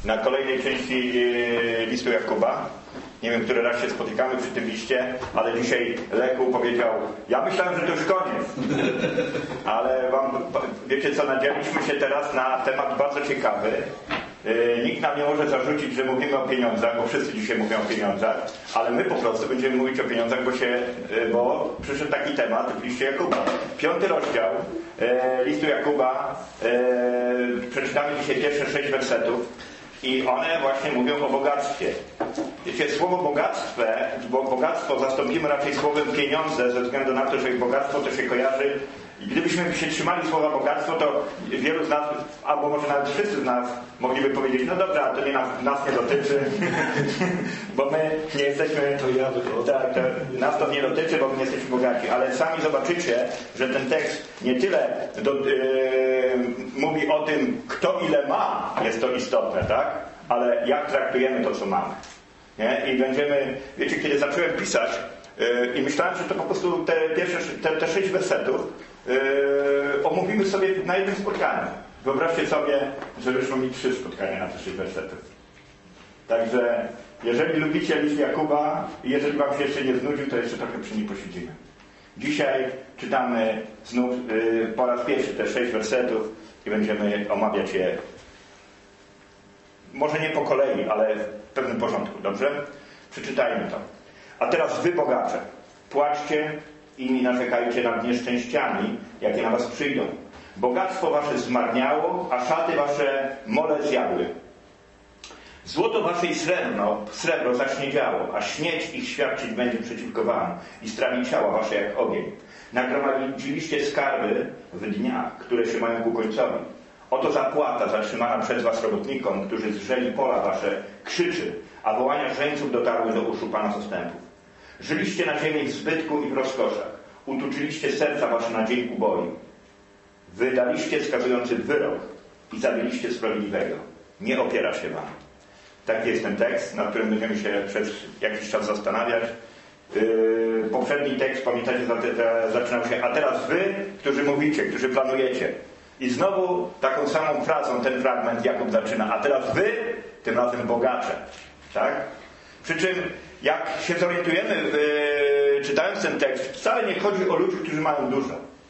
na kolejnej części listu Jakuba. Nie wiem, który raz się spotykamy przy tym liście, ale dzisiaj Leku powiedział, ja myślałem, że to już koniec. Ale wiecie co, nadzieliśmy się teraz na temat bardzo ciekawy. Nikt nam nie może zarzucić, że mówimy o pieniądzach, bo wszyscy dzisiaj mówią o pieniądzach, ale my po prostu będziemy mówić o pieniądzach, bo przyszedł taki temat w liście Jakuba. 5 rozdział listu Jakuba, przeczytamy dzisiaj pierwsze 6 wersetów i one właśnie mówią o bogactwie. Wiecie, słowo bogactwo zastąpimy raczej słowem pieniądze, ze względu na to, że bogactwo to się kojarzy. I gdybyśmy się trzymali słowa bogactwo, to wielu z nas, albo może nawet wszyscy z nas mogliby powiedzieć, no dobra, to nas nie dotyczy, bo my nie jesteśmy... nas to nie dotyczy, bo my nie jesteśmy bogaci. Ale sami zobaczycie, że ten tekst nie tyle mówi o tym, kto ile ma, jest to istotne, tak? Ale jak traktujemy to, co mamy. Nie? I będziemy... Wiecie, kiedy zacząłem pisać i myślałem, że to po prostu te 6 wersetów omówimy sobie na jednym spotkaniu. Wyobraźcie sobie, że wyszło mi 3 spotkania na te 6 wersetów. Także jeżeli lubicie list Jakuba i jeżeli wam się jeszcze nie znudził, to jeszcze trochę przy nim posiedzimy. Dzisiaj czytamy znów po raz pierwszy te 6 wersetów i będziemy omawiać je może nie po kolei, ale w pewnym porządku. Dobrze? Przeczytajmy to. A teraz wy, bogacze, płaczcie i nie narzekajcie nad nieszczęściami, jakie na was przyjdą. Bogactwo wasze zmarniało, a szaty wasze mole zjadły. Złoto wasze i srebro zaśniedziało, a śnieć ich świadczyć będzie przeciwko wam i strawi ciała wasze jak ogień. Nagromadziliście skarby w dniach, które się mają ku końcowi. Oto zapłata zatrzymana przez was robotnikom, którzy zrzeli pola wasze, krzyczy, a wołania żeńców dotarły do uszu Pana zastępów. Żyliście na ziemi w zbytku i w rozkoszach. Utuczyliście serca wasze na dzień uboi. Wydaliście skazujący wyrok i zabiliście sprawiedliwego. Nie opiera się wam. Taki jest ten tekst, nad którym będziemy się przez jakiś czas zastanawiać. Poprzedni tekst, pamiętacie, zaczynał się, a teraz wy, którzy mówicie, którzy planujecie. I znowu taką samą frazą ten fragment Jakub zaczyna. A teraz wy, tym razem bogacze. Tak? Przy czym, jak się zorientujemy, czytając ten tekst, wcale nie chodzi o ludzi, którzy mają dużo.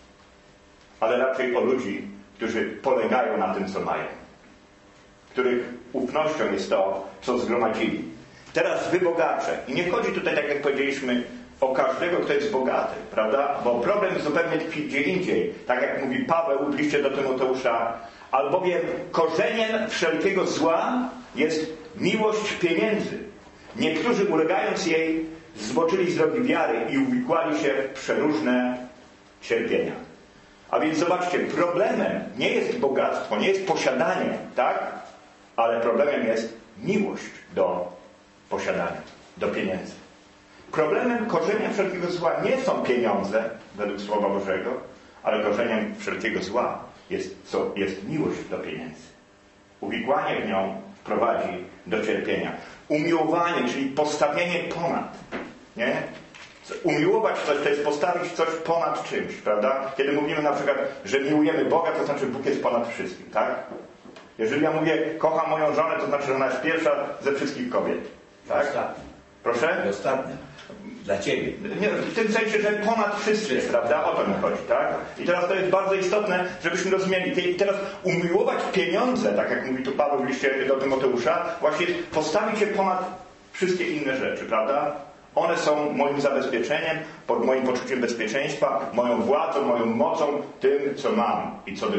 Ale raczej o ludzi, którzy polegają na tym, co mają. Których ufnością jest to, co zgromadzili. Teraz wy, bogacze. I nie chodzi tutaj, tak jak powiedzieliśmy, o każdego, kto jest bogaty, prawda? Bo problem zupełnie tkwi gdzie indziej. Tak jak mówi Paweł w liście do Tymoteusza, albowiem korzeniem wszelkiego zła jest miłość pieniędzy. Niektórzy, ulegając jej, zboczyli z drogi wiary i uwikłali się w przeróżne cierpienia. A więc zobaczcie, problemem nie jest bogactwo, nie jest posiadanie, tak? Ale problemem jest miłość do posiadania, do pieniędzy. Problemem, korzeniem wszelkiego zła nie są pieniądze, według Słowa Bożego, ale korzeniem wszelkiego zła jest miłość do pieniędzy. Uwikłanie w nią prowadzi do cierpienia. Umiłowanie, czyli postawienie ponad. Nie? Umiłować coś, to jest postawić coś ponad czymś, prawda? Kiedy mówimy na przykład, że miłujemy Boga, to znaczy Bóg jest ponad wszystkim, tak? Jeżeli ja mówię, kocham moją żonę, to znaczy, że ona jest pierwsza ze wszystkich kobiet. Tak? Ostatnia. Proszę? I ostatnia. Dla ciebie. Nie, w tym sensie, że ponad wszystkie, prawda? O to mi chodzi, tak? I teraz to jest bardzo istotne, żebyśmy rozumieli. I teraz umiłować pieniądze, tak jak mówi tu Paweł w liście do Tymoteusza, właśnie postawić je ponad wszystkie inne rzeczy, prawda? One są moim zabezpieczeniem, pod moim poczuciem bezpieczeństwa, moją władzą, moją mocą, tym, co mam i co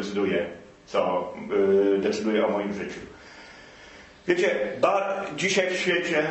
decyduje o moim życiu. Wiecie, dzisiaj w świecie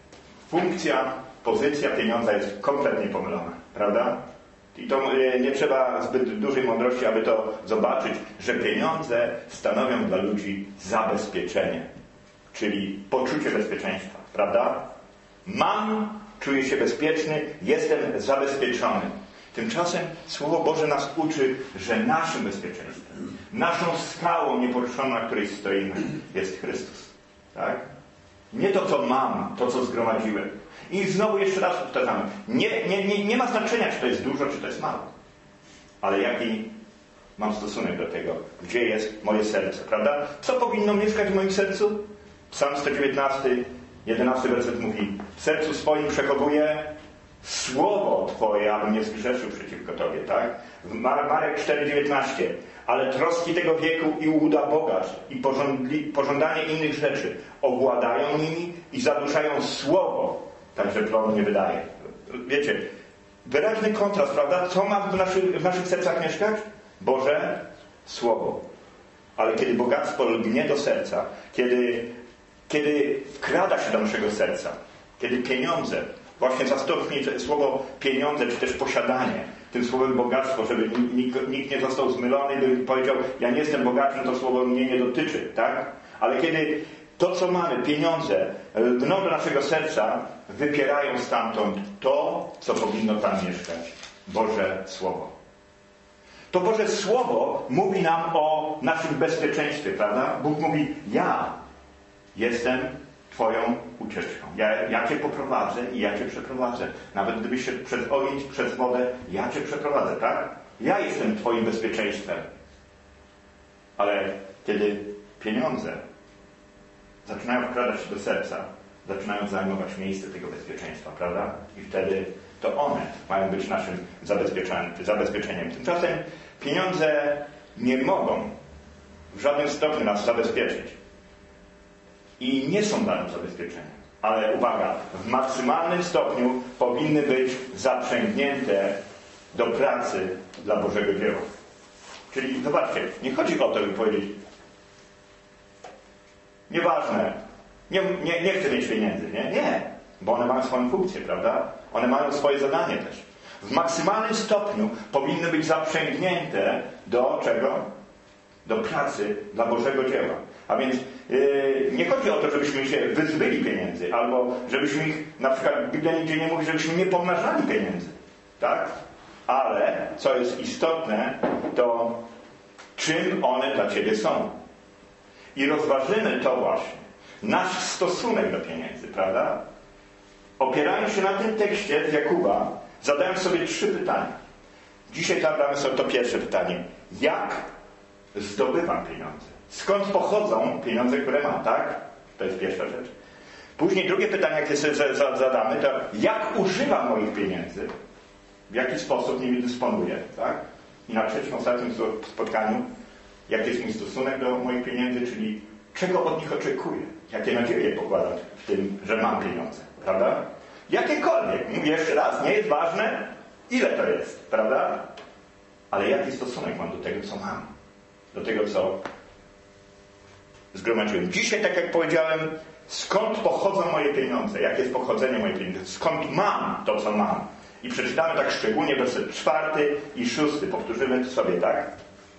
pozycja pieniądza jest kompletnie pomylona, prawda? I to nie trzeba zbyt dużej mądrości, aby to zobaczyć, że pieniądze stanowią dla ludzi zabezpieczenie, czyli poczucie bezpieczeństwa, prawda? Mam, czuję się bezpieczny, jestem zabezpieczony. Tymczasem Słowo Boże nas uczy, że naszym bezpieczeństwem, naszą skałą nieporuszoną, na której stoimy, jest Chrystus. Tak? Nie to, co mam, to, co zgromadziłem. I znowu jeszcze raz powtarzamy. Nie ma znaczenia, czy to jest dużo, czy to jest mało. Ale jaki mam stosunek do tego, gdzie jest moje serce, prawda? Co powinno mieszkać w moim sercu? Psalm 119, 11 werset mówi: w sercu swoim przechowuję słowo Twoje, abym nie zgrzeszył przeciwko Tobie, tak? Marek 4,19: ale troski tego wieku i ułuda bogactw i pożądanie innych rzeczy owładają nimi i zaduszają słowo, tak że plonu nie wydaje. Wiecie, wyraźny kontrast, prawda? Co ma w naszych sercach mieszkać? Boże Słowo. Ale kiedy bogactwo lgnie do serca, kiedy wkrada się do naszego serca, kiedy pieniądze, właśnie zastąpmy słowo pieniądze, czy też posiadanie, tym słowem bogactwo, żeby nikt nie został zmylony, by powiedział: ja nie jestem bogaty, to słowo mnie nie dotyczy, tak? Ale kiedy to, co mamy, pieniądze, lgną do naszego serca, wypierają stamtąd to, co powinno tam mieszkać. Boże Słowo. To Boże Słowo mówi nam o naszym bezpieczeństwie, prawda? Bóg mówi: ja jestem Twoją ucieczką. Ja Cię poprowadzę i ja Cię przeprowadzę. Nawet gdybyś się przez ogień, przez wodę, ja Cię przeprowadzę, tak? Ja jestem Twoim bezpieczeństwem. Ale kiedy pieniądze zaczynają wkradać się do serca, zaczynają zajmować miejsce tego bezpieczeństwa, prawda? I wtedy to one mają być naszym zabezpieczeniem. Tymczasem pieniądze nie mogą w żadnym stopniu nas zabezpieczyć. I nie są danym zabezpieczeniem. Ale uwaga, w maksymalnym stopniu powinny być zaprzęgnięte do pracy dla Bożego dzieła. Czyli zobaczcie, nie chodzi o to, by powiedzieć: nieważne, nie chcę mieć pieniędzy. Nie, bo one mają swoją funkcję, prawda? One mają swoje zadanie też. W maksymalnym stopniu powinny być zaprzęgnięte do czego? Do pracy dla Bożego dzieła. A więc nie chodzi o to, żebyśmy się wyzbyli pieniędzy, albo żebyśmy ich, na przykład Biblia nigdzie nie mówi, żebyśmy nie pomnażali pieniędzy. Tak? Ale, co jest istotne, to czym one dla Ciebie są. I rozważymy to właśnie. Nasz stosunek do pieniędzy, prawda? Opierając się na tym tekście z Jakuba, zadałem sobie 3 pytania. Dzisiaj zadamy sobie to pierwsze pytanie. Jak zdobywam pieniądze? Skąd pochodzą pieniądze, które mam, tak? To jest pierwsza rzecz. Później drugie pytanie, jakie sobie zadamy, to jak używam moich pieniędzy? W jaki sposób nimi dysponuję, tak? I na trzecim, ostatnim spotkaniu, jaki jest mój stosunek do moich pieniędzy, czyli czego od nich oczekuję? Jakie nadzieje pokładam w tym, że mam pieniądze, prawda? Jakiekolwiek, mówię jeszcze raz, nie jest ważne, ile to jest, prawda? Ale jaki stosunek mam do tego, co mam? Do tego, co zgromadziłem. Dzisiaj, tak jak powiedziałem, skąd pochodzą moje pieniądze? Jakie jest pochodzenie moich pieniędzy? Skąd mam to, co mam? I przeczytamy tak szczególnie werset 4 i 6. Powtórzymy to sobie, tak?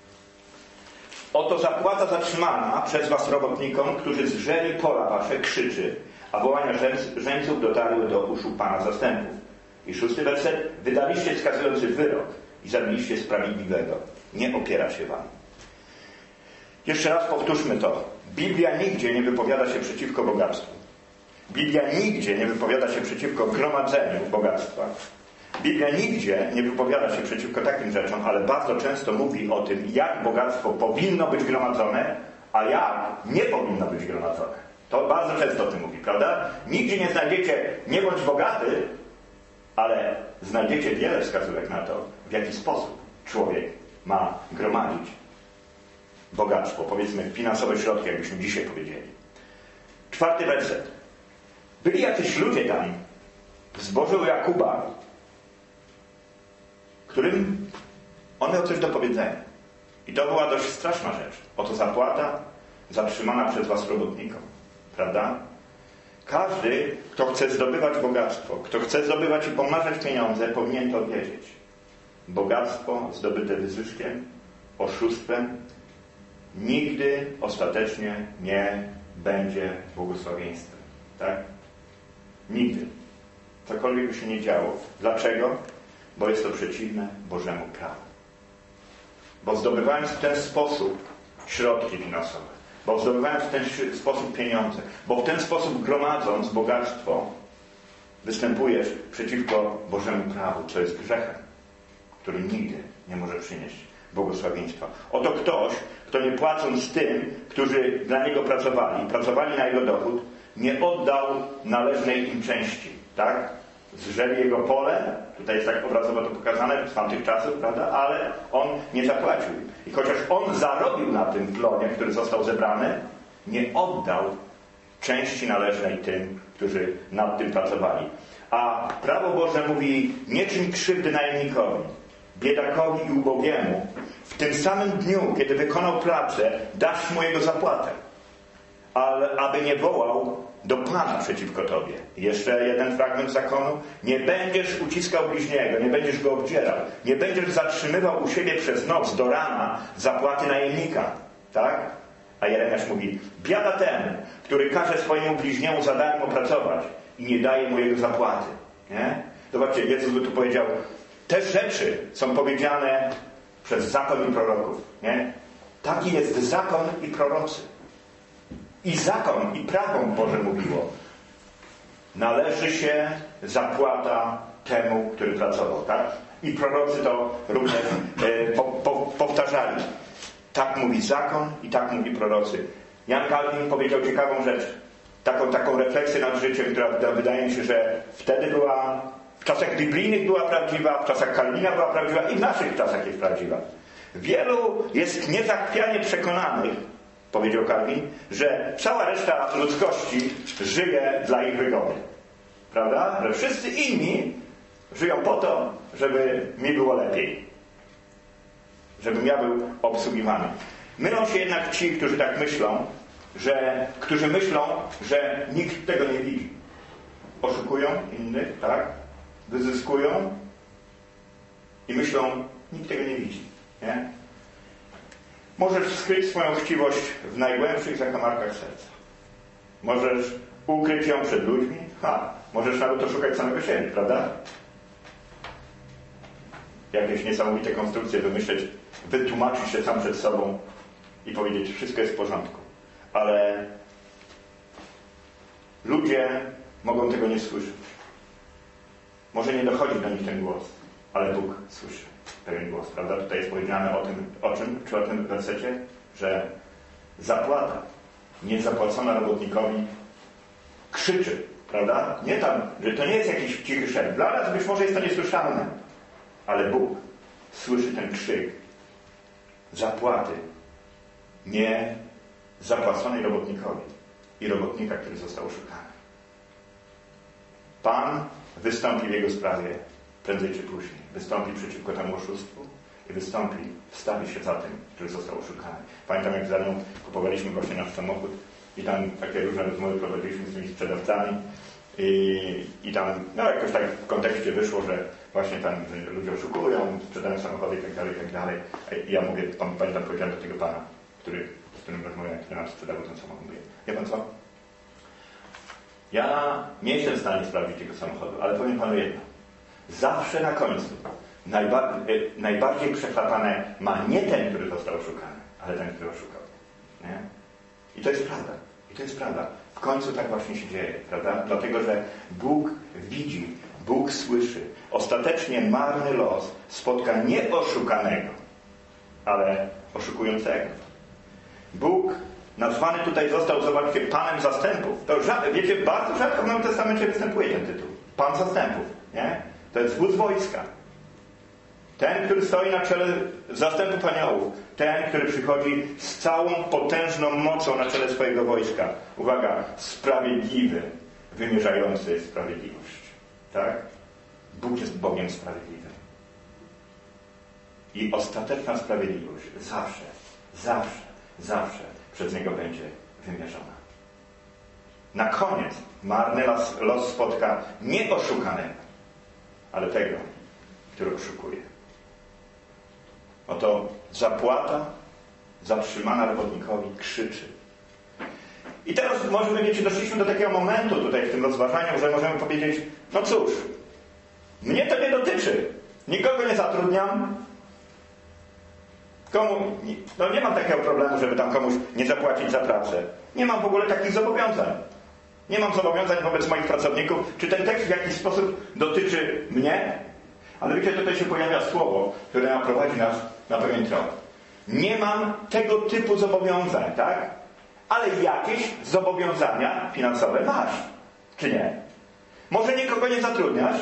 Oto zapłata zatrzymana przez was robotnikom, którzy zrzeli pola wasze, krzyczy, a wołania żeńców dotarły do uszu Pana zastępów. I 6 werset. Wydaliście skazujący wyrok i zabiliście sprawiedliwego. Nie opiera się wam. Jeszcze raz powtórzmy to. Biblia nigdzie nie wypowiada się przeciwko bogactwu. Biblia nigdzie nie wypowiada się przeciwko gromadzeniu bogactwa. Biblia nigdzie nie wypowiada się przeciwko takim rzeczom, ale bardzo często mówi o tym, jak bogactwo powinno być gromadzone, a jak nie powinno być gromadzone. To bardzo często o tym mówi, prawda? Nigdzie nie znajdziecie nie bądź bogaty, ale znajdziecie wiele wskazówek na to, w jaki sposób człowiek ma gromadzić bogactwo, powiedzmy finansowe środki, jakbyśmy dzisiaj powiedzieli. 4 werset. Byli jacyś ludzie tam w zbożu Jakuba, którym on miał coś do powiedzenia. I to była dość straszna rzecz. Oto zapłata zatrzymana przez was robotnikom. Prawda? Każdy, kto chce zdobywać bogactwo, kto chce zdobywać i pomnażać pieniądze, powinien to wiedzieć. Bogactwo zdobyte wyzyskiem, oszustwem, nigdy ostatecznie nie będzie błogosławieństwem. Tak? Nigdy. Cokolwiek by się nie działo. Dlaczego? Bo jest to przeciwne Bożemu prawu. Bo zdobywając w ten sposób środki finansowe, bo zdobywając w ten sposób pieniądze, bo w ten sposób gromadząc bogactwo, występujesz przeciwko Bożemu prawu, co jest grzechem, który nigdy nie może przynieść błogosławieństwa. Oto ktoś, kto nie płacąc tym, którzy dla niego pracowali na jego dochód, nie oddał należnej im części. Tak? Zrzeli jego pole, tutaj jest tak obrazowo to pokazane z tamtych czasów, prawda? Ale on nie zapłacił. I chociaż on zarobił na tym plonie, który został zebrany, nie oddał części należnej tym, którzy nad tym pracowali. A prawo Boże mówi: nie czyń krzywdy najemnikowi, biedakowi i ubogiemu. W tym samym dniu, kiedy wykonał pracę, dasz mu jego zapłatę. Ale aby nie wołał do Pana przeciwko tobie. Jeszcze jeden fragment zakonu. Nie będziesz uciskał bliźniego, nie będziesz go obdzierał, nie będziesz zatrzymywał u siebie przez noc do rana zapłaty najemnika. Tak? A Jeremiasz mówi: biada temu, który każe swojemu bliźniemu za darmo pracować i nie daje mu jego zapłaty. Nie? Zobaczcie, Jezus by tu powiedział: te rzeczy są powiedziane przez zakon i proroków. Nie? Taki jest zakon i prorocy. I zakon i prawo Boże mówiło: należy się zapłata temu, który pracował. Tak? I prorocy to również powtarzali. Tak mówi zakon i tak mówi prorocy. Jan Kalwin powiedział ciekawą rzecz. Taką refleksję nad życiem, która wydaje mi się, że wtedy była, w czasach biblijnych była prawdziwa, w czasach Kalwina była prawdziwa i w naszych czasach jest prawdziwa. Wielu jest niezachwianie przekonanych, powiedział Kalwin, że cała reszta ludzkości żyje dla ich wygody. Prawda? Że wszyscy inni żyją po to, żeby mi było lepiej. Żebym ja był obsługiwany. Mylą się jednak ci, którzy tak myślą, że nikt tego nie widzi. Oszukują innych, tak? Wyzyskują i myślą: nikt tego nie widzi. Nie? Możesz skryć swoją chciwość w najgłębszych zakamarkach serca. Możesz ukryć ją przed ludźmi. Możesz nawet oszukać samego siebie, prawda? Jakieś niesamowite konstrukcje wymyśleć, wytłumaczyć się sam przed sobą i powiedzieć: wszystko jest w porządku. Ale ludzie mogą tego nie słyszeć. Może nie dochodzi do nich ten głos, ale Bóg słyszy pewien głos, prawda? Tutaj jest powiedziane o tym wersecie, że zapłata niezapłacona robotnikowi krzyczy, prawda? Nie tam, że to nie jest jakiś cichy szept. Dla nas być może jest to niesłyszalne, ale Bóg słyszy ten krzyk zapłaty nie zapłaconej robotnikowi i robotnika, który został oszukany. Pan wystąpi w jego sprawie prędzej czy później. Wystąpi przeciwko temu oszustwu i wstawi się za tym, który został oszukany. Pamiętam, jak za nią kupowaliśmy właśnie nasz samochód i tam takie różne rozmowy prowadziliśmy z tymi sprzedawcami i tam jakoś tak w kontekście wyszło, że właśnie tam ludzie oszukują, sprzedają samochody i tak dalej. I ja mówię, pamiętam, powiedziałem do tego pana, z którym rozmawiałem, który nam sprzedawał ten samochód. Mówię: wie pan co? Ja nie jestem w stanie sprawdzić tego samochodu, ale powiem panu jedno. Zawsze na końcu najbardziej przechlapane ma nie ten, który został oszukany, ale ten, który oszukał. Nie? I to jest prawda. W końcu tak właśnie się dzieje, prawda? Dlatego, że Bóg widzi, Bóg słyszy. Ostatecznie marny los spotka nie oszukanego, ale oszukującego. Bóg nazwany tutaj został, zobaczcie, Panem Zastępów. To wiecie, bardzo rzadko w Nowym Testamencie występuje ten tytuł. Pan Zastępów. Nie? To jest wódz wojska. Ten, który stoi na czele zastępów aniołów. Ten, który przychodzi z całą potężną mocą na czele swojego wojska. Uwaga, sprawiedliwy, wymierzający sprawiedliwość. Tak? Bóg jest Bogiem sprawiedliwym. I ostateczna sprawiedliwość zawsze przez Niego będzie wymierzona. Na koniec marny los spotka nie oszukanego, ale tego, który oszukuje. Oto zapłata zatrzymana robotnikowi krzyczy. I teraz możemy, wiecie, doszliśmy do takiego momentu tutaj w tym rozważaniu, że możemy powiedzieć: no cóż, mnie to nie dotyczy. Nikogo nie zatrudniam. Nie mam takiego problemu, żeby tam komuś nie zapłacić za pracę. Nie mam w ogóle takich zobowiązań. Nie mam zobowiązań wobec moich pracowników. Czy ten tekst w jakiś sposób dotyczy mnie? Ale wiecie, tutaj się pojawia słowo, które naprowadzi nas na pewien trop. Nie mam tego typu zobowiązań, tak? Ale jakieś zobowiązania finansowe masz, czy nie? Może nikogo nie zatrudniasz,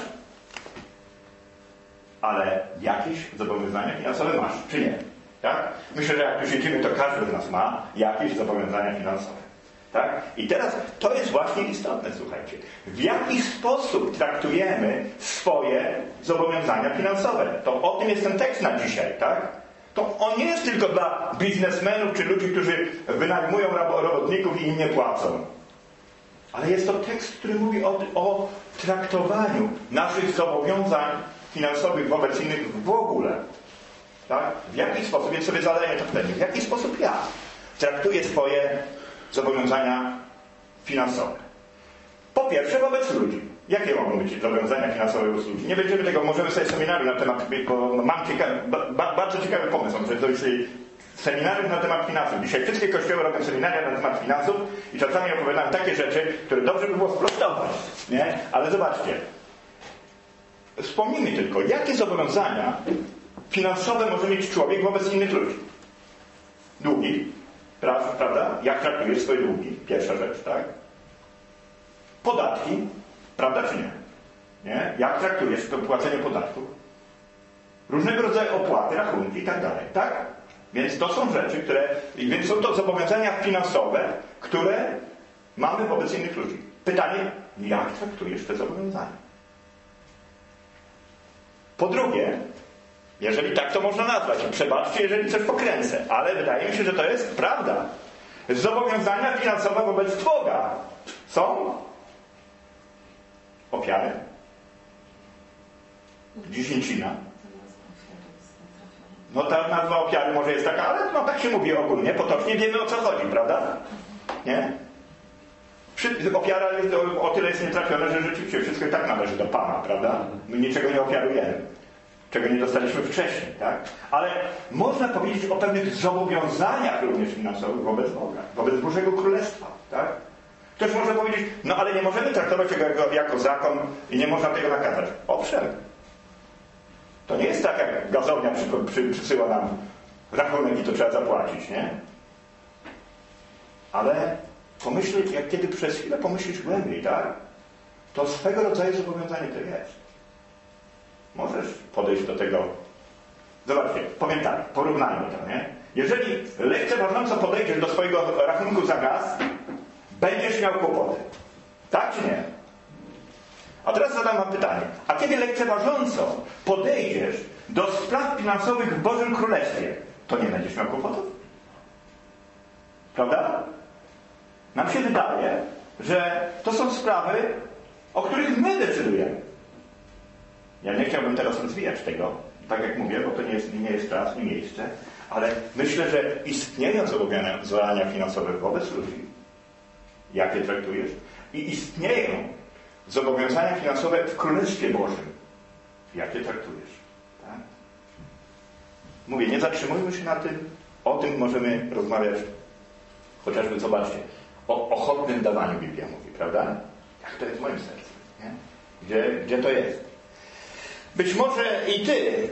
ale jakieś zobowiązania finansowe masz, czy nie? Tak? Myślę, że jak tu siedzimy, to każdy z nas ma jakieś zobowiązania finansowe. Tak? I teraz to jest właśnie istotne, słuchajcie. W jaki sposób traktujemy swoje zobowiązania finansowe? To o tym jest ten tekst na dzisiaj, tak? To on nie jest tylko dla biznesmenów czy ludzi, którzy wynajmują robotników i im nie płacą. Ale jest to tekst, który mówi o traktowaniu naszych zobowiązań finansowych wobec innych w ogóle. Tak? W jaki sposób, więc sobie zadaję to pytanie, w jaki sposób ja traktuję swoje zobowiązania finansowe? Po pierwsze wobec ludzi. Jakie mogą być zobowiązania finansowe wobec ludzi? Nie będziemy tego, możemy sobie seminarium na temat, bo mam bardzo ciekawy pomysł, że to jest seminarium na temat finansów. Dzisiaj wszystkie kościoły robią seminaria na temat finansów i czasami opowiadają takie rzeczy, które dobrze by było sprostować. Nie? Ale zobaczcie. Wspomnijmy tylko, jakie zobowiązania finansowe może mieć człowiek wobec innych ludzi. Długi, prawda? Jak traktujesz swoje długi? Pierwsza rzecz, tak? Podatki, prawda czy nie? Nie? Jak traktujesz to płacenie podatków? Różnego rodzaju opłaty, rachunki i tak dalej, tak? Więc to są rzeczy, więc są to zobowiązania finansowe, które mamy wobec innych ludzi. Pytanie, jak traktujesz te zobowiązania? Po drugie, jeżeli tak to można nazwać, przebaczcie, jeżeli coś pokręcę, ale wydaje mi się, że to jest prawda. Zobowiązania finansowe wobec Boga są ofiary, dziesięcina. No ta nazwa ofiary może jest taka, ale no tak się mówi ogólnie, potocznie wiemy o co chodzi, prawda? Nie? Ofiara o tyle jest nietrafiona, że rzeczywiście wszystko i tak należy do Pana, prawda? My niczego nie ofiarujemy, czego nie dostaliśmy wcześniej, tak? Ale można powiedzieć o pewnych zobowiązaniach również finansowych wobec Boga, wobec Bożego Królestwa, tak? Ktoś może powiedzieć, no ale nie możemy traktować tego jako zakon i nie można tego nakazać. Owszem. To nie jest tak, jak gazownia przysyła nam rachunek i to trzeba zapłacić, nie? Ale pomyśleć, jak kiedy przez chwilę pomyślisz głębiej, tak? To swego rodzaju zobowiązanie to jest. Możesz podejść do tego. Zobaczcie, powiem tak, porównajmy to, nie? Jeżeli lekceważąco podejdziesz do swojego rachunku za gaz, będziesz miał kłopoty. Tak czy nie? A teraz zadam wam pytanie. A kiedy lekceważąco podejdziesz do spraw finansowych w Bożym Królestwie, to nie będziesz miał kłopotów? Prawda? Nam się wydaje, że to są sprawy, o których my decydujemy. Ja nie chciałbym teraz rozwijać tego, tak jak mówię, bo to nie jest czas, nie miejsce, ale myślę, że istnieją zobowiązania finansowe wobec ludzi. Jak je traktujesz? I istnieją zobowiązania finansowe w Królestwie Bożym. Jak je traktujesz? Tak? Mówię, nie zatrzymujmy się na tym. O tym możemy rozmawiać. Chociażby, zobaczcie, o ochotnym dawaniu Biblia mówi, prawda? Jak to jest w moim sercu? Nie? Gdzie to jest? Być może i ty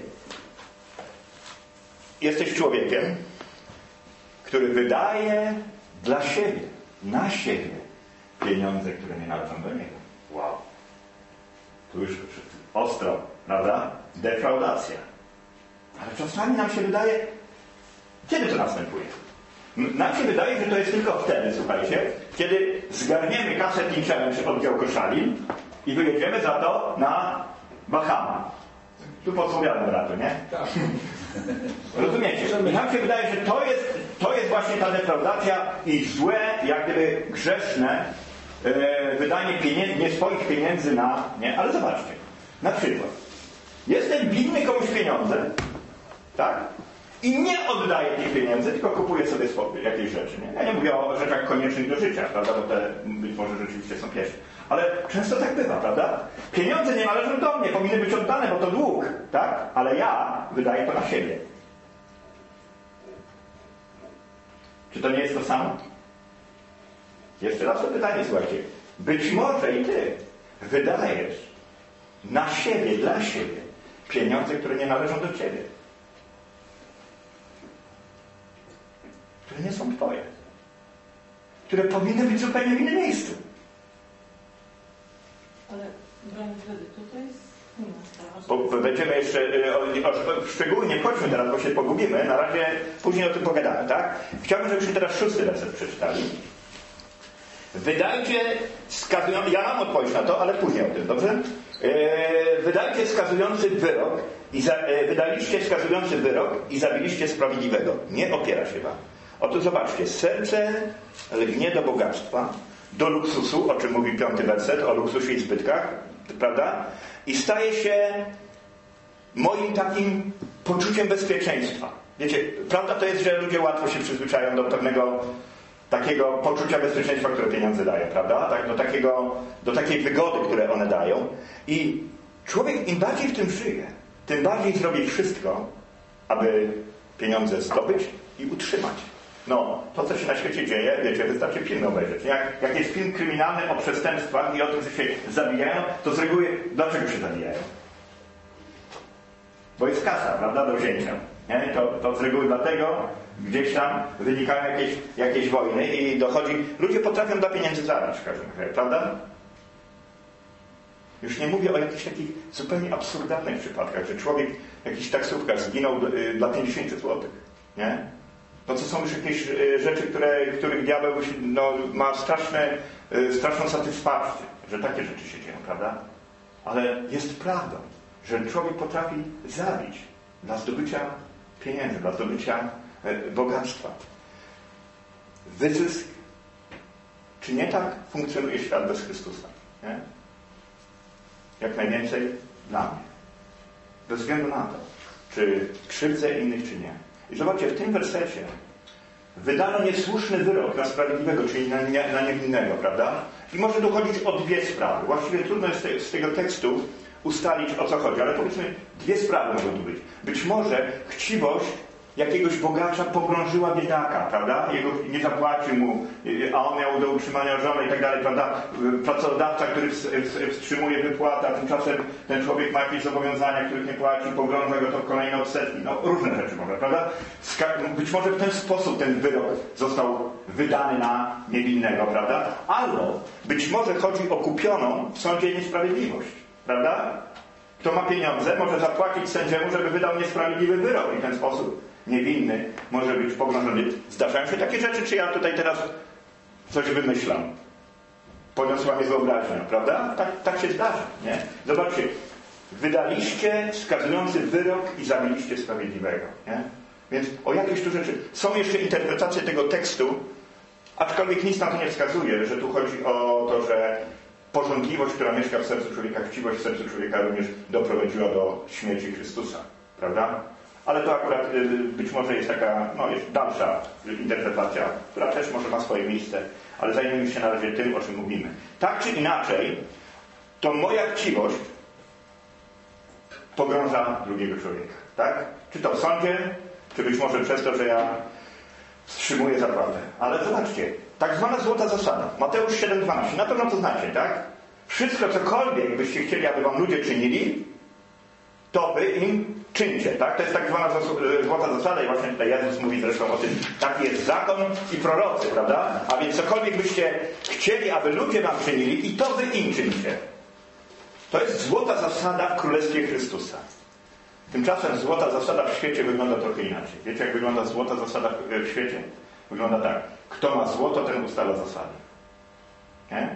jesteś człowiekiem, który wydaje dla siebie, na siebie pieniądze, które nie należą do niego. Wow. Tu już ostro, prawda? Defraudacja. Ale czasami nam się wydaje, kiedy to następuje? Nam się wydaje, że to jest tylko wtedy, słuchajcie, kiedy zgarniemy kasę Team Challenge od działkoszali i wyjedziemy za to na Bahama. Tu podsłowiałem raczej, nie? Tak. Rozumiecie? I nam się wydaje, że to jest właśnie ta defraudacja i złe, jak gdyby grzeszne wydanie pieniędzy, nie swoich pieniędzy na... Nie? Ale zobaczcie. Na przykład. Jestem winny komuś pieniądze, tak? I nie oddaję tych pieniędzy, tylko kupuję sobie jakieś rzeczy. Nie? Ja nie mówię o rzeczach koniecznych do życia, prawda? Bo te być może rzeczywiście są pierwsze. Ale często tak bywa, prawda? Pieniądze nie należą do mnie, powinny być oddane, bo to dług, tak? Ale ja wydaję to na siebie. Czy to nie jest to samo? Jeszcze raz to pytanie, słuchajcie. Być może i ty wydajesz na siebie, dla siebie pieniądze, które nie należą do ciebie. które nie są twoje. Które powinny być zupełnie w innym miejscu. Ale branie kredytu to jest inna sprawa. Bo będziemy jeszcze szczególnie wchodźmy teraz, bo się pogubimy. Na razie później o tym pogadamy, tak? Chciałbym, żebyśmy teraz 6 werset przeczytali. Wydajcie skazujący... Ja mam odpowiedź na to, ale później o tym, dobrze? Wydajcie skazujący wyrok wydaliście skazujący wyrok i zabiliście sprawiedliwego. Nie opiera się wam. Oto zobaczcie, serce lgnie do bogactwa, do luksusu, o czym mówi 5 werset, o luksusie i zbytkach, prawda? I staje się moim takim poczuciem bezpieczeństwa. Wiecie, prawda to jest, że ludzie łatwo się przyzwyczają do pewnego takiego poczucia bezpieczeństwa, które pieniądze dają, prawda? Tak, do takiej wygody, które one dają. I człowiek im bardziej w tym żyje, tym bardziej zrobi wszystko, aby pieniądze zdobyć i utrzymać. No, to co się na świecie dzieje, wiecie, wystarczy film obejrzeć. Jak jest film kryminalny o przestępstwach i o tym, że się zabijają, to z reguły dlaczego się zabijają? Bo jest kasa, prawda, do wzięcia. Nie? To z reguły dlatego gdzieś tam wynikają jakieś wojny i dochodzi... Ludzie potrafią dla pieniędzy zabić w każdym razie, prawda? Już nie mówię o jakichś takich zupełnie absurdalnych przypadkach, że człowiek, jakiś taksówkarz zginął dla 50 zł. Nie? No to są już jakieś rzeczy, których diabeł ma straszną satysfakcję, że takie rzeczy się dzieją, prawda? Ale jest prawdą, że człowiek potrafi zabić dla zdobycia pieniędzy, dla zdobycia bogactwa. Wyzysk. Czy nie tak funkcjonuje świat bez Chrystusa? Nie? Jak najwięcej dla mnie. Bez względu na to, czy krzywdzę innych, czy nie. I zobaczcie, w tym wersecie wydano niesłuszny wyrok na sprawiedliwego, czyli na niewinnego, prawda? I może dochodzić o 2 sprawy. Właściwie trudno jest z tego tekstu ustalić, o co chodzi, ale powiedzmy 2 sprawy mogą tu być. Być może chciwość jakiegoś bogacza pogrążyła biedaka, prawda? Jego nie zapłacił mu, a on miał do utrzymania żonę i tak dalej, prawda? Pracodawca, który wstrzymuje wypłatę, a tymczasem ten człowiek ma jakieś zobowiązania, których nie płaci, pogrąża go to w kolejne odsetki. No, różne rzeczy może, prawda? Być może w ten sposób ten wyrok został wydany na niewinnego, prawda? Albo być może chodzi o kupioną w sądzie niesprawiedliwość, prawda? Kto ma pieniądze, może zapłacić sędziemu, żeby wydał niesprawiedliwy wyrok i w ten sposób niewinny może być pogrążony. Zdarzają się takie rzeczy, czy ja tutaj teraz coś wymyślam? Poniosła mnie wyobraźnia, prawda? Tak się zdarza, nie? Zobaczcie, wydaliście skazujący wyrok i zabiliście sprawiedliwego, nie? Więc o jakieś tu rzeczy. Są jeszcze interpretacje tego tekstu, aczkolwiek nic na to nie wskazuje, że tu chodzi o to, że pożądliwość, która mieszka w sercu człowieka, chciwość w sercu człowieka również doprowadziła do śmierci Chrystusa, prawda? Ale to akurat być może jest taka, jest dalsza interpretacja, która też może ma swoje miejsce, ale zajmijmy się na razie tym, o czym mówimy. Tak czy inaczej, to moja chciwość pogrąża drugiego człowieka, tak? Czy to w sądzie, czy być może przez to, że ja wstrzymuję zapłatę. Ale zobaczcie, tak zwana złota zasada. Mateusz 7,12. Na pewno to znacie, tak? Wszystko, cokolwiek byście chcieli, aby wam ludzie czynili, to wy im czyńcie, tak? To jest tak zwana złota zasada i właśnie tutaj Jezus mówi zresztą o tym. Taki jest zakon i prorocy, prawda? A więc cokolwiek byście chcieli, aby ludzie wam czynili, i to wy im czyńcie. To jest złota zasada w Królestwie Chrystusa. Tymczasem złota zasada w świecie wygląda trochę inaczej. Wiecie, jak wygląda złota zasada w świecie? Wygląda tak. Kto ma złoto, ten ustala zasady. Nie?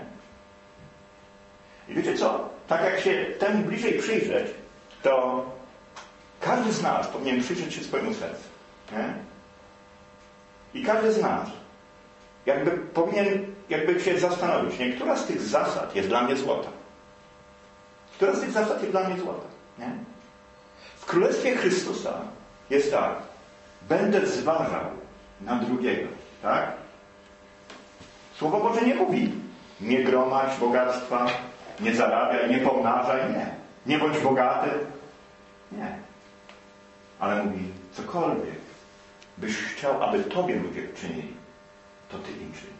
I wiecie co? Tak jak się temu bliżej przyjrzeć, to każdy z nas powinien przyjrzeć się swojemu sercu. Nie? I każdy z nas powinien się zastanowić, nie? Która z tych zasad jest dla mnie złota? Która z tych zasad jest dla mnie złota? Nie? W Królestwie Chrystusa jest tak. Będę zważał na drugiego. Tak? Słowo Boże nie mówi nie gromadź bogactwa, nie zarabiaj, nie pomnażaj, nie. Nie bądź bogaty. Nie. Ale mówi, cokolwiek byś chciał, aby tobie ludzie czynili, to ty im czyń.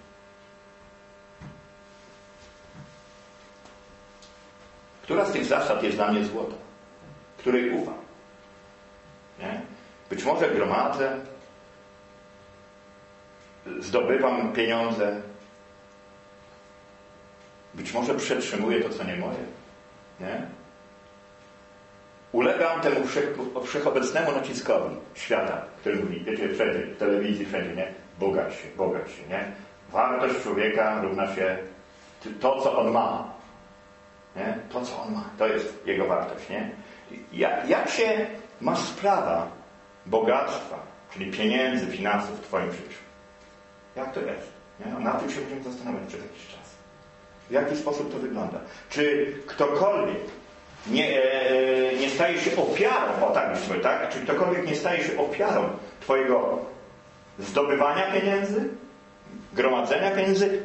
Która z tych zasad jest dla mnie złota? Której ufam? Nie? Być może gromadzę, zdobywam pieniądze. Być może przetrzymuję to, co nie moje. Nie? Ulegam temu wszechobecnemu naciskowi świata, który mówi, wiecie, wszędzie, w telewizji, wszędzie, nie? Bogacz się, nie? Wartość człowieka równa się to, co on ma. Nie? To, co on ma, to jest jego wartość, nie? Jak się ma sprawa bogactwa, czyli pieniędzy, finansów w twoim życiu? Jak to jest? Nie? No, na tym się będziemy zastanawiać przez jakiś czas. W jaki sposób to wygląda? Czy ktokolwiek nie staje się ofiarą, o tak myślę, tak? Czy ktokolwiek nie staje się ofiarą twojego zdobywania pieniędzy, gromadzenia pieniędzy,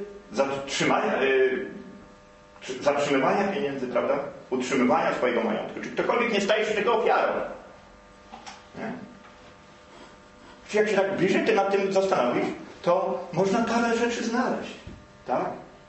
zatrzymywania pieniędzy, prawda? Utrzymywania swojego majątku. Czy ktokolwiek nie staje się tego ofiarą? Nie? Czy jak się tak bliżej ty nad tym zastanowisz, to można parę rzeczy znaleźć. Tak?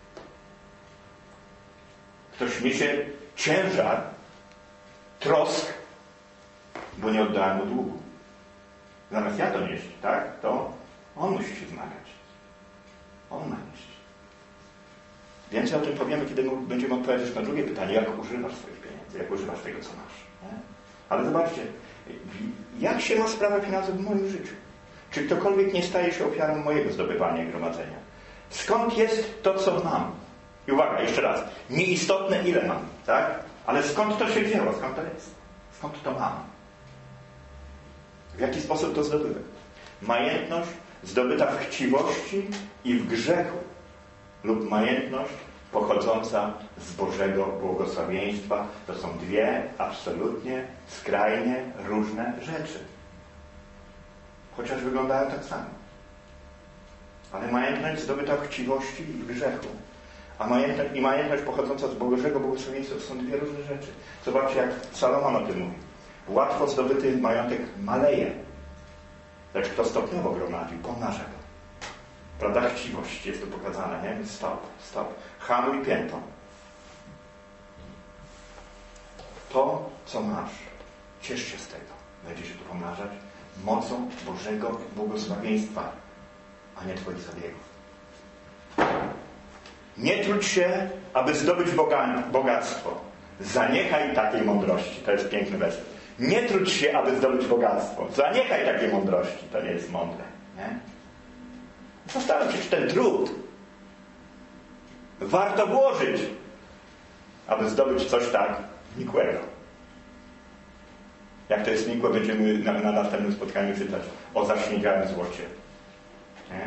Ktoś niesie ciężar trosk, bo nie oddałem mu długu. Zamiast ja to nieść, tak? To on musi się zmagać. On ma nieść. Więcej o tym powiemy, kiedy będziemy odpowiadać na drugie pytanie, jak używasz swoich pieniędzy, jak używasz tego, co masz. Nie? Ale zobaczcie, jak się ma sprawa finansów w moim życiu? Czy ktokolwiek nie staje się ofiarą mojego zdobywania i gromadzenia? Skąd jest to, co mam? I uwaga, jeszcze raz, nieistotne ile mam, tak? Ale skąd to się wzięło? Skąd to jest? Skąd to mam? W jaki sposób to zdobyłem? Majętność zdobyta w chciwości i w grzechu lub majętność pochodząca z Bożego błogosławieństwa. To są dwie absolutnie, skrajnie różne rzeczy. Chociaż wyglądają tak samo. Ale majętność zdobyta w chciwości i w grzechu. A majętność pochodząca z Bożego błogosławieństwa to są dwie różne rzeczy. Zobaczcie, jak Salomon o tym mówi. Łatwo zdobyty majątek maleje. Lecz kto stopniowo gromadzi, pomnaża go. Prawda? Chciwość jest tu pokazana, nie? Stop. Hamuj piętą. To, co masz, ciesz się z tego. Będzie się to pomnażać mocą Bożego błogosławieństwa, a nie twoich zabiegów. Nie trudź się, aby zdobyć bogactwo. Zaniechaj takiej mądrości. To jest piękny werset. Nie trudź się, aby zdobyć bogactwo. Zaniechaj takiej mądrości. To nie jest mądre. Nie? Zastanów się, czy ten trud warto włożyć, aby zdobyć coś tak nikłego. Jak to jest nikłe, będziemy na następnym spotkaniu czytać o zaśniedziałym złocie. Nie?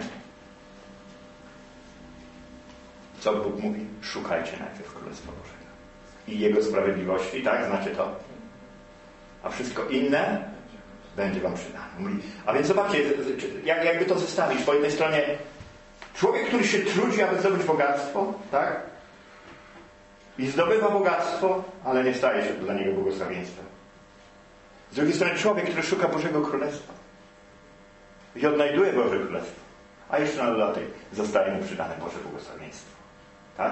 Co Bóg mówi? Szukajcie najpierw Królestwa Bożego i Jego sprawiedliwości, tak? Znacie to? A wszystko inne będzie wam przydane. Mówi. A więc zobaczcie, jakby to zestawić. Po jednej stronie człowiek, który się trudzi, aby zdobyć bogactwo, tak? I zdobywa bogactwo, ale nie staje się dla niego błogosławieństwem. Z drugiej strony człowiek, który szuka Bożego Królestwa i odnajduje Boże Królestwo, a jeszcze na dodatek zostaje mu przydane Boże błogosławieństwo. Tak?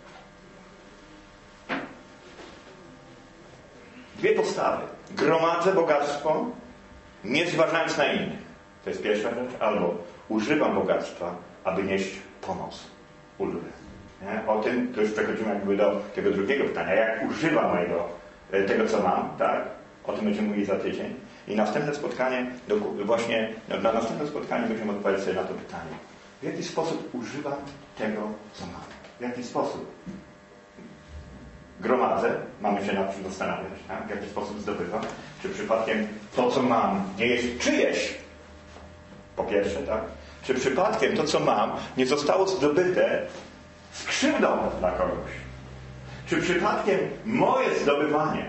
Dwie postawy. Gromadzę bogactwo, nie zważając na innych. To jest pierwsza rzecz. Albo używam bogactwa, aby nieść pomoc, ulgę. Nie? O tym to już przechodzimy jakby do tego drugiego pytania. Jak używam tego, co mam, tak? O tym będziemy mówili za tydzień. I następne spotkanie, na następne spotkanie będziemy odpowiadać sobie na to pytanie. W jaki sposób używam tego, co mam? W jaki sposób gromadzę? Mamy się nad tym zastanawiać. Tak? W jaki sposób zdobywam? Czy przypadkiem to, co mam, nie jest czyjeś? Po pierwsze, tak? Czy przypadkiem to, co mam, nie zostało zdobyte z krzywdą dla kogoś? Czy przypadkiem moje zdobywanie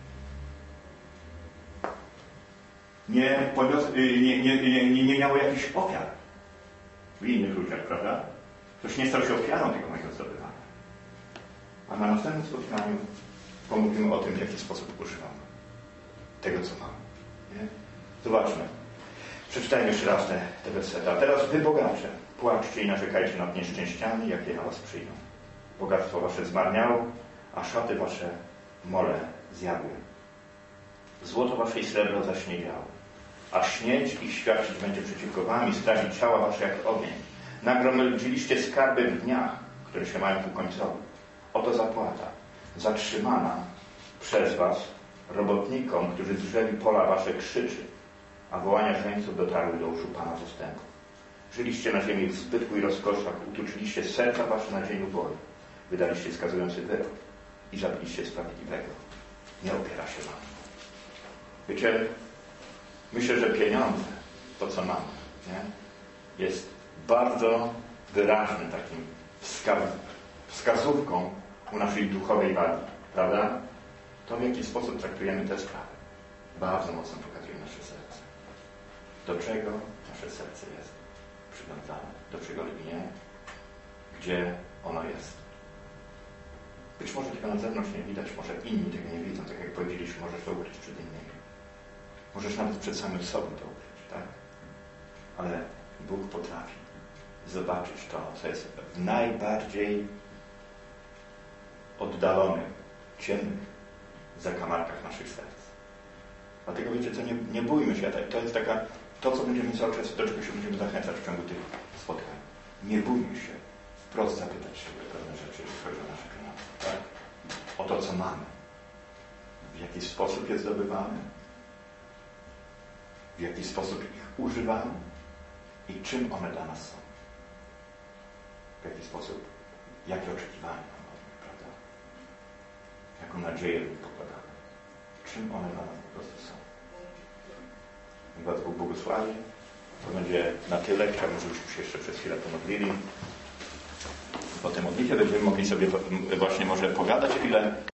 nie miało jakichś ofiar w innych ludziach, prawda? Ktoś nie stał się ofiarą tego mojego zdobywania. A na następnym spotkaniu pomówimy o tym, w jaki sposób używam tego, co mam. Nie? Zobaczmy. Przeczytajmy jeszcze raz te wersety. A teraz wy, bogacze, płaczcie i narzekajcie nad nieszczęściami, jakie na was przyjdą. Bogactwo wasze zmarniało, a szaty wasze mole zjadły. Złoto wasze i srebro zaśniedziało, a śnieć ich świadczyć będzie przeciwko wam i strawić ciała wasze jak ogień. Nagromadziliście skarby w dniach, które się mają ku końcowi. Oto zapłata, zatrzymana przez was robotnikom, którzy zrzeli pola wasze krzyczy, a wołania żeńców dotarły do uszu Pana zastępów. Żyliście na ziemi w zbytku i rozkoszach, utuczyliście serca wasze na dzień uboju. Wydaliście skazujący wyrok i zabiliście sprawiedliwego. Nie opiera się wam. Wiecie, myślę, że pieniądze, to co mamy, nie? Jest bardzo wyraźnym takim wskazówką u naszej duchowej wagi, prawda? To w jaki sposób traktujemy te sprawy bardzo mocno pokazuje nasze serce. Do czego nasze serce jest przywiązane, do czego nie, gdzie ono jest. Być może tego na zewnątrz nie widać, może inni tego nie widzą, tak jak powiedzieliśmy, możesz to ukryć przed innymi. Możesz nawet przed samym sobą to ukryć, tak? Ale Bóg potrafi zobaczyć to, co jest w najbardziej oddalonych, ciemnych zakamarkach naszych serc. Dlatego wiecie co, nie bójmy się, to jest to co będziemy cały czas, do czego się będziemy zachęcać w ciągu tych spotkań. Nie bójmy się wprost zapytać się pewne rzeczy, jeśli chodzi o nasze pieniądze, tak? O to, co mamy. W jaki sposób je zdobywamy, w jaki sposób ich używamy i czym one dla nas są. W jaki sposób, jakie oczekiwania mamy, prawda? Jaką nadzieję w nich pokładamy. Czym one dla nas po prostu są. Niech Was Bóg błogosławi. To będzie na tyle. Chciałbym, żebyśmy się jeszcze przez chwilę pomodlili. Po tej modlitwie będziemy mogli sobie właśnie może pogadać chwilę.